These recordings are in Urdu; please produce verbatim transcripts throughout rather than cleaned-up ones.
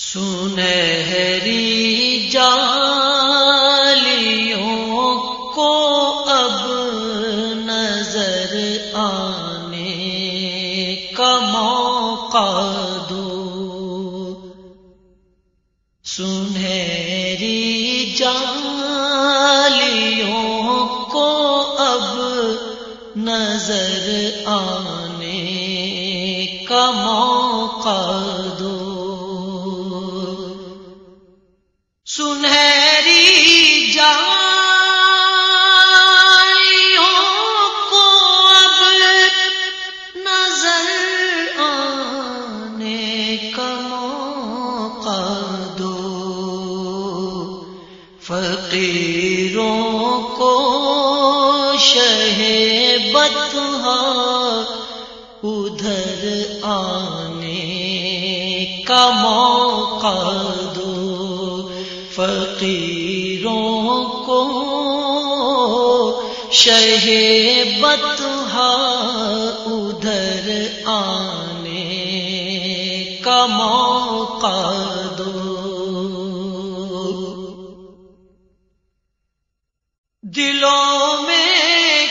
سنہری جالیوں کو اب نظر آنے کا موقع دو، سنہری جالیوں کو اب نظر آنے کا موقع دو، سنہری جالیوں کو اب نظر آنے کا موقع دو، فقیروں کو شہ بطحا ادھر آنے کا موقع دو، فقیروں کو شہ بطحا ادھر آنے کا موقع دو، دلوں میں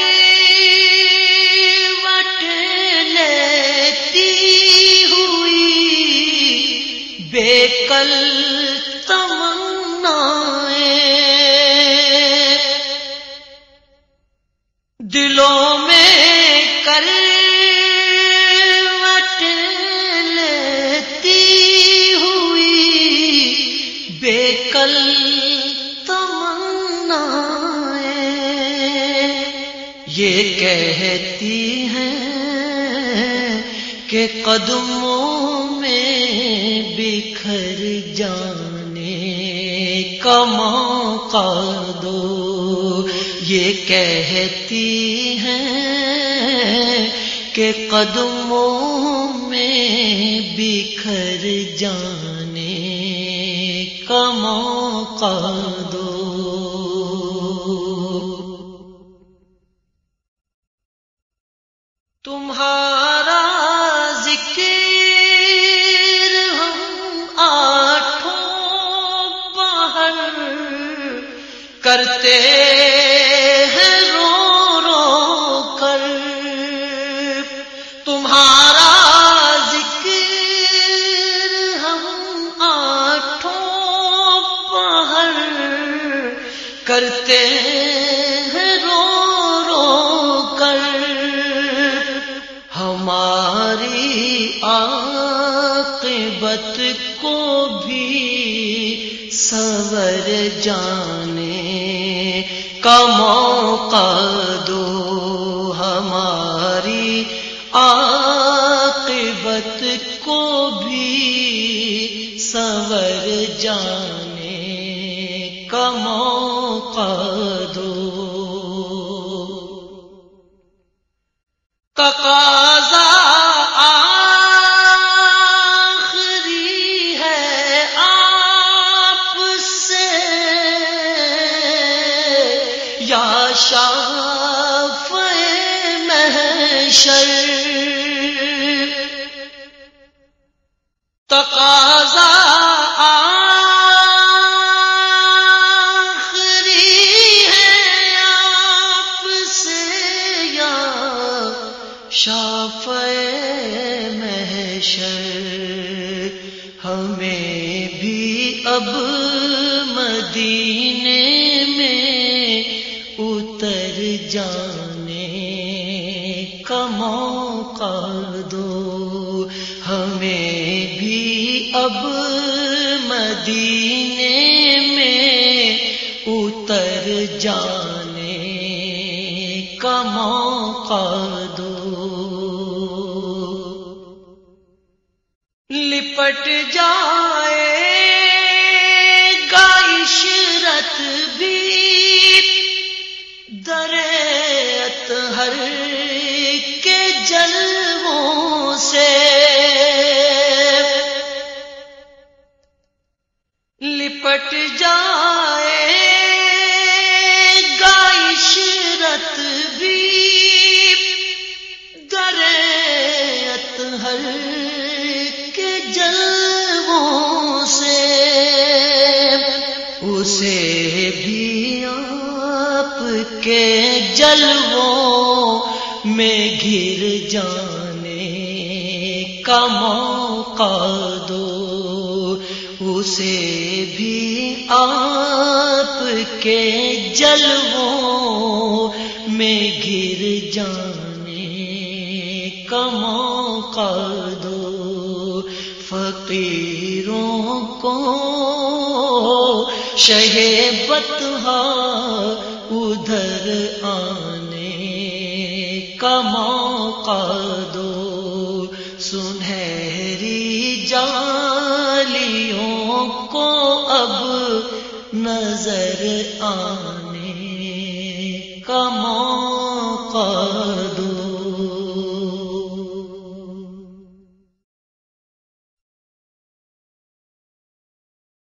کروٹ لیتی ہوئی بے کل دلوں میں کروٹ لیتی ہوئی بے کل تمنائیں یہ کہتی ہیں کہ قدموں میں بکھر جانے کا موقع دو، یہ کہتی ہیں کہ قدموں میں بکھر جانے کا موقع دو، تمہارا ذکر ہم آٹھوں پہر کرتے ہیں رو رو کر، تمہارا ذکر ہم آٹھوں پہر کرتے ہیں رو رو کر، ہماری عاقبت کو بھی سنور جانے کا موقع دو، ہماری عاقبت کو بھی سنور جانے کا موقع دو، تقاضا آخری ہے آپ سے یا شافع محشر، تقاضا شافع محشر، ہمیں بھی اب مدینے میں اتر جانے کا موقع دو، ہمیں بھی اب مدینے میں اتر جانے کا موقع دو، لپٹ جائے گا عشرت بھی در اطہر کے جلووں سے، لپٹ جائے گا عشرت بھی در اطہر کے جلووں کے جلووں میں گر جانے کا موقع دو، اسے بھی آپ کے جلووں میں گر جانے کا موقع دو۔ فقیروں کو شہ بطحا ادھر آنے کا موقع دو، سنہری جالیوں کو اب نظر آنے کا موقع